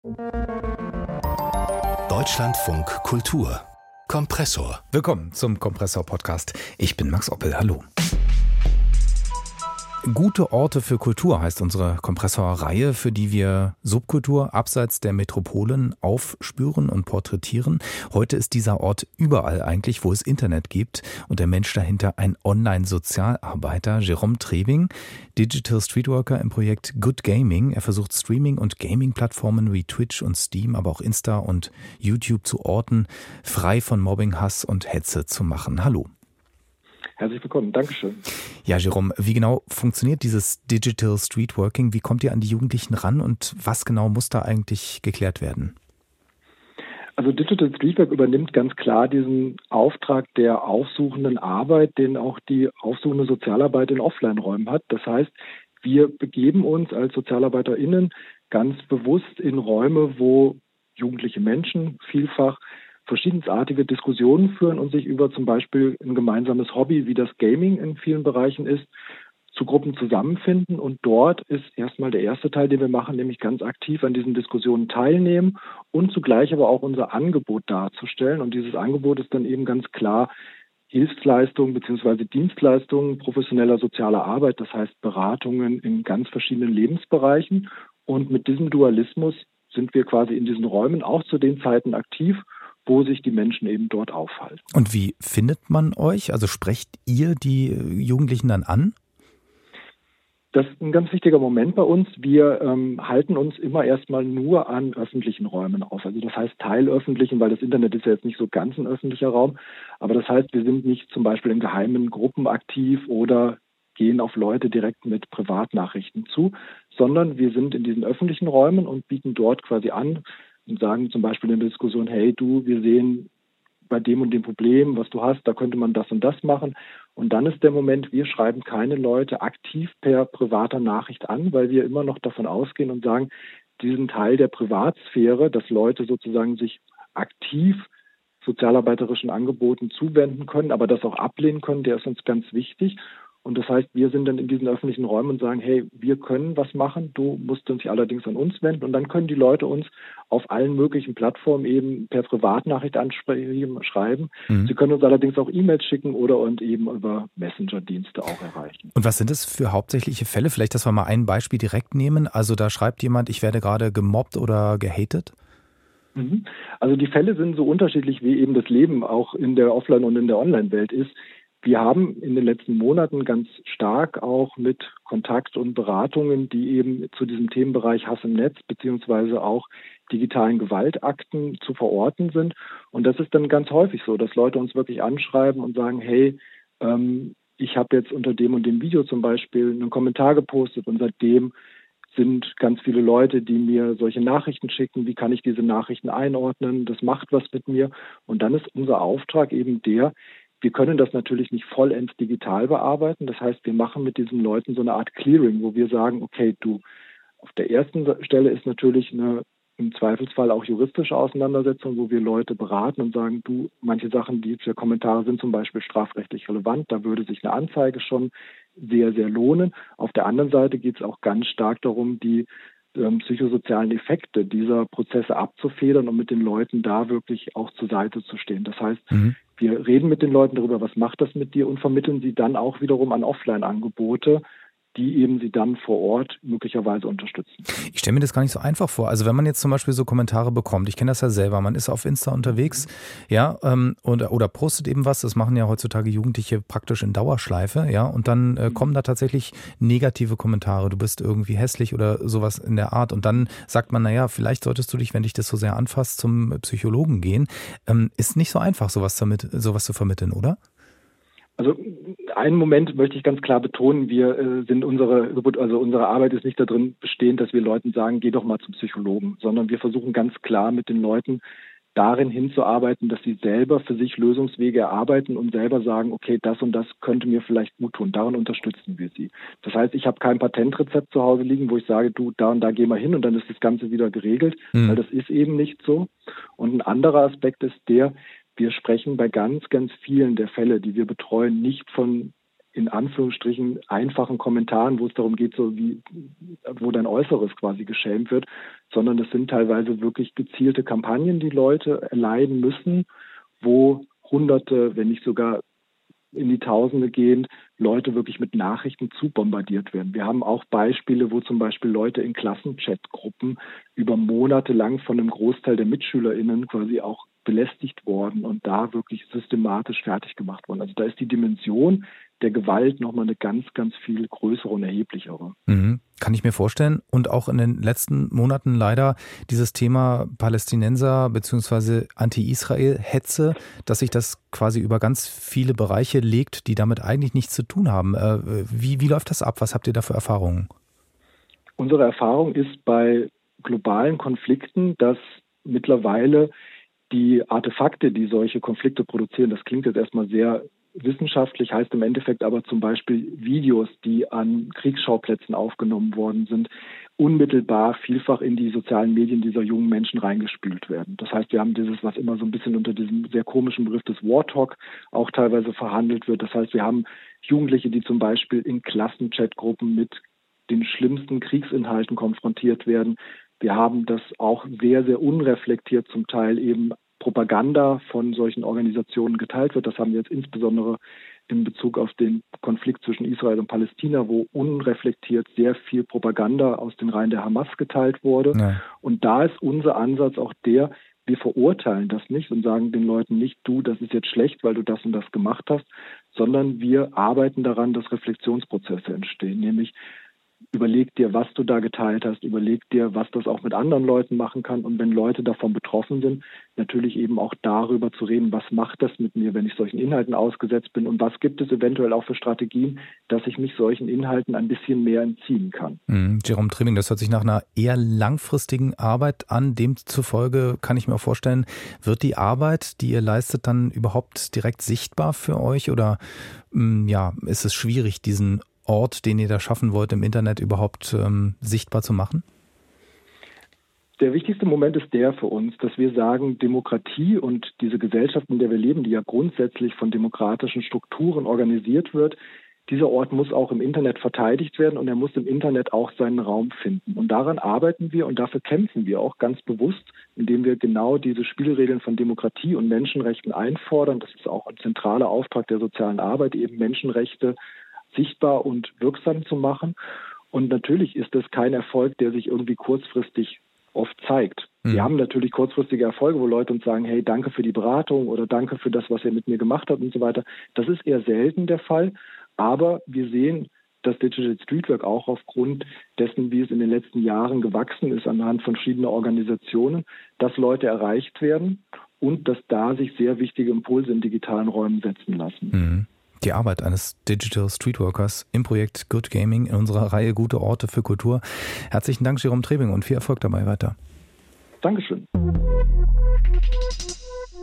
Deutschlandfunk Kultur Kompressor. Willkommen zum Kompressor-Podcast. Ich bin Max Oppel. Hallo. Gute Orte für Kultur heißt unsere Kompressor-Reihe, für die wir Subkultur abseits der Metropolen aufspüren und porträtieren. Heute ist dieser Ort überall eigentlich, wo es Internet gibt, und der Mensch dahinter ein Online-Sozialarbeiter, Jérôme Trebing, Digital Streetworker im Projekt Good Gaming. Er versucht Streaming- und Gaming-Plattformen wie Twitch und Steam, aber auch Insta und YouTube zu orten, frei von Mobbing, Hass und Hetze zu machen. Hallo. Herzlich willkommen, Dankeschön. Ja, Jérôme, wie genau funktioniert dieses Digital Streetworking? Wie kommt ihr an die Jugendlichen ran und was genau muss da eigentlich geklärt werden? Also Digital Streetwork übernimmt ganz klar diesen Auftrag der aufsuchenden Arbeit, den auch die aufsuchende Sozialarbeit in Offline-Räumen hat. Das heißt, wir begeben uns als SozialarbeiterInnen ganz bewusst in Räume, wo jugendliche Menschen vielfach verschiedensartige Diskussionen führen und sich über zum Beispiel ein gemeinsames Hobby, wie das Gaming in vielen Bereichen ist, zu Gruppen zusammenfinden. Und dort ist erstmal der erste Teil, den wir machen, nämlich ganz aktiv an diesen Diskussionen teilnehmen und zugleich aber auch unser Angebot darzustellen. Und dieses Angebot ist dann eben ganz klar Hilfsleistungen bzw. Dienstleistungen professioneller sozialer Arbeit, das heißt Beratungen in ganz verschiedenen Lebensbereichen. Und mit diesem Dualismus sind wir quasi in diesen Räumen auch zu den Zeiten aktiv, wo sich die Menschen eben dort aufhalten. Und wie findet man euch? Also sprecht ihr die Jugendlichen dann an? Das ist ein ganz wichtiger Moment bei uns. Wir halten uns immer erstmal nur an öffentlichen Räumen auf. Also das heißt teilöffentlichen, weil das Internet ist ja jetzt nicht so ganz ein öffentlicher Raum. Aber das heißt, wir sind nicht zum Beispiel in geheimen Gruppen aktiv oder gehen auf Leute direkt mit Privatnachrichten zu, sondern wir sind in diesen öffentlichen Räumen und bieten dort quasi an und sagen zum Beispiel in der Diskussion, hey du, wir sehen bei dem und dem Problem, was du hast, da könnte man das und das machen. Und dann ist der Moment, wir schreiben keine Leute aktiv per privater Nachricht an, weil wir immer noch davon ausgehen und sagen, diesen Teil der Privatsphäre, dass Leute sozusagen sich aktiv sozialarbeiterischen Angeboten zuwenden können, aber das auch ablehnen können, der ist uns ganz wichtig. Und das heißt, wir sind dann in diesen öffentlichen Räumen und sagen, hey, wir können was machen, du musst dich allerdings an uns wenden. Und dann können die Leute uns auf allen möglichen Plattformen eben per Privatnachricht schreiben. Sie können uns allerdings auch E-Mails schicken oder und eben über Messenger-Dienste auch erreichen. Und was sind das für hauptsächliche Fälle? Vielleicht, dass wir mal ein Beispiel direkt nehmen. Also da schreibt jemand, ich werde gerade gemobbt oder gehatet? Also die Fälle sind so unterschiedlich, wie eben das Leben auch in der Offline- und in der Online-Welt ist. Wir haben in den letzten Monaten ganz stark auch mit Kontakt und Beratungen, die eben zu diesem Themenbereich Hass im Netz beziehungsweise auch digitalen Gewaltakten zu verorten sind. Und das ist dann ganz häufig so, dass Leute uns wirklich anschreiben und sagen, hey, ich habe jetzt unter dem und dem Video zum Beispiel einen Kommentar gepostet und seitdem sind ganz viele Leute, die mir solche Nachrichten schicken. Wie kann ich diese Nachrichten einordnen? Das macht was mit mir. Und dann ist unser Auftrag eben der, wir können das natürlich nicht vollends digital bearbeiten. Das heißt, wir machen mit diesen Leuten so eine Art Clearing, wo wir sagen, okay, du, auf der ersten Stelle ist natürlich eine im Zweifelsfall auch juristische Auseinandersetzung, wo wir Leute beraten und sagen, du, manche Sachen, die für Kommentare sind zum Beispiel strafrechtlich relevant, da würde sich eine Anzeige schon sehr, sehr lohnen. Auf der anderen Seite geht es auch ganz stark darum, die psychosozialen Effekte dieser Prozesse abzufedern und mit den Leuten da wirklich auch zur Seite zu stehen. Das heißt, wir reden mit den Leuten darüber, was macht das mit dir und vermitteln sie dann auch wiederum an Offline-Angebote, die eben sie dann vor Ort möglicherweise unterstützen. Ich stelle mir das gar nicht so einfach vor. Also wenn man jetzt zum Beispiel so Kommentare bekommt, ich kenne das ja selber, man ist auf Insta unterwegs, ja, oder postet eben was, das machen ja heutzutage Jugendliche praktisch in Dauerschleife, ja, und dann kommen da tatsächlich negative Kommentare, du bist irgendwie hässlich oder sowas in der Art und dann sagt man, naja, vielleicht solltest du dich, wenn dich das so sehr anfasst, zum Psychologen gehen. Ist nicht so einfach, sowas zu vermitteln, oder? Also einen Moment möchte ich ganz klar betonen, wir sind unsere Arbeit ist nicht darin bestehend, dass wir Leuten sagen, geh doch mal zum Psychologen, sondern wir versuchen ganz klar mit den Leuten darin hinzuarbeiten, dass sie selber für sich Lösungswege erarbeiten und selber sagen, okay, das und das könnte mir vielleicht gut tun. Darin unterstützen wir sie. Das heißt, ich habe kein Patentrezept zu Hause liegen, wo ich sage, du, da und da geh mal hin und dann ist das Ganze wieder geregelt, weil das ist eben nicht so. Und ein anderer Aspekt ist der, wir sprechen bei ganz, ganz vielen der Fälle, die wir betreuen, nicht von in Anführungsstrichen einfachen Kommentaren, wo es darum geht, so wie, wo dein Äußeres quasi geschämt wird, sondern es sind teilweise wirklich gezielte Kampagnen, die Leute erleiden müssen, wo Hunderte, wenn nicht sogar in die Tausende gehend, Leute wirklich mit Nachrichten zu bombardiert werden. Wir haben auch Beispiele, wo zum Beispiel Leute in Klassenchatgruppen über Monate lang von einem Großteil der MitschülerInnen quasi auch belästigt worden und da wirklich systematisch fertig gemacht worden. Also da ist die Dimension der Gewalt nochmal eine ganz, ganz viel größere und erheblichere. Kann ich mir vorstellen. Und auch in den letzten Monaten leider dieses Thema Palästinenser bzw. Anti-Israel-Hetze, dass sich das quasi über ganz viele Bereiche legt, die damit eigentlich nichts zu tun haben. Wie läuft das ab? Was habt ihr da für Erfahrungen? Unsere Erfahrung ist bei globalen Konflikten, dass mittlerweile die Artefakte, die solche Konflikte produzieren, das klingt jetzt erstmal sehr wissenschaftlich, heißt im Endeffekt aber zum Beispiel Videos, die an Kriegsschauplätzen aufgenommen worden sind, unmittelbar vielfach in die sozialen Medien dieser jungen Menschen reingespült werden. Das heißt, wir haben dieses, was immer so ein bisschen unter diesem sehr komischen Begriff des War Talk auch teilweise verhandelt wird. Das heißt, wir haben Jugendliche, die zum Beispiel in Klassenchatgruppen mit den schlimmsten Kriegsinhalten konfrontiert werden. Wir haben das auch sehr, sehr unreflektiert zum Teil eben Propaganda von solchen Organisationen geteilt wird. Das haben wir jetzt insbesondere in Bezug auf den Konflikt zwischen Israel und Palästina, wo unreflektiert sehr viel Propaganda aus den Reihen der Hamas geteilt wurde. Ja. Und da ist unser Ansatz auch der, wir verurteilen das nicht und sagen den Leuten nicht, du, das ist jetzt schlecht, weil du das und das gemacht hast, sondern wir arbeiten daran, dass Reflexionsprozesse entstehen, nämlich überleg dir, was du da geteilt hast, überleg dir, was das auch mit anderen Leuten machen kann und wenn Leute davon betroffen sind, natürlich eben auch darüber zu reden, was macht das mit mir, wenn ich solchen Inhalten ausgesetzt bin und was gibt es eventuell auch für Strategien, dass ich mich solchen Inhalten ein bisschen mehr entziehen kann. Jerome Trimming, das hört sich nach einer eher langfristigen Arbeit an. Demzufolge kann ich mir auch vorstellen, wird die Arbeit, die ihr leistet, dann überhaupt direkt sichtbar für euch oder ist es schwierig, diesen Ort, den ihr da schaffen wollt, im Internet überhaupt sichtbar zu machen? Der wichtigste Moment ist der für uns, dass wir sagen, Demokratie und diese Gesellschaft, in der wir leben, die ja grundsätzlich von demokratischen Strukturen organisiert wird, dieser Ort muss auch im Internet verteidigt werden und er muss im Internet auch seinen Raum finden. Und daran arbeiten wir und dafür kämpfen wir auch ganz bewusst, indem wir genau diese Spielregeln von Demokratie und Menschenrechten einfordern. Das ist auch ein zentraler Auftrag der sozialen Arbeit, eben Menschenrechte sichtbar und wirksam zu machen. Und natürlich ist das kein Erfolg, der sich irgendwie kurzfristig oft zeigt. Wir haben natürlich kurzfristige Erfolge, wo Leute uns sagen, hey, danke für die Beratung oder danke für das, was ihr mit mir gemacht habt und so weiter. Das ist eher selten der Fall. Aber wir sehen, dass Digital Streetwork auch aufgrund dessen, wie es in den letzten Jahren gewachsen ist, anhand von verschiedener Organisationen, dass Leute erreicht werden und dass da sich sehr wichtige Impulse in digitalen Räumen setzen lassen. Die Arbeit eines Digital Streetworkers im Projekt Good Gaming in unserer Reihe Gute Orte für Kultur. Herzlichen Dank, Jerome Trimming, und viel Erfolg dabei weiter. Dankeschön.